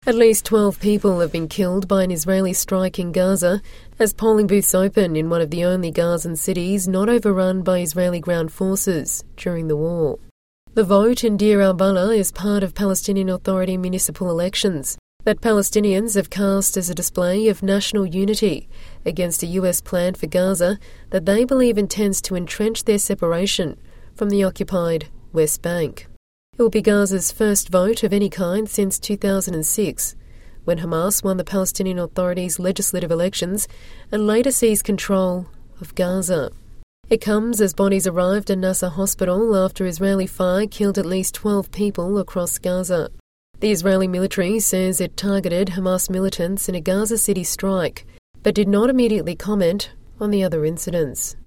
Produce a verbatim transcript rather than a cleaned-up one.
At least twelve people have been killed by an Israeli strike in Gaza as polling booths open in one of the only Gazan cities not overrun by Israeli ground forces during the war. The vote in Deir al-Balah is part of Palestinian Authority municipal elections that Palestinians have cast as a display of national unity against a U S plan for Gaza that they believe intends to entrench their separation from the occupied West Bank. It will be Gaza's first vote of any kind since two thousand six, when Hamas won the Palestinian Authority's legislative elections and later seized control of Gaza. It comes as bodies arrived at Nasser Hospital after Israeli fire killed at least twelve people across Gaza. The Israeli military says it targeted Hamas militants in a Gaza City strike, but did not immediately comment on the other incidents.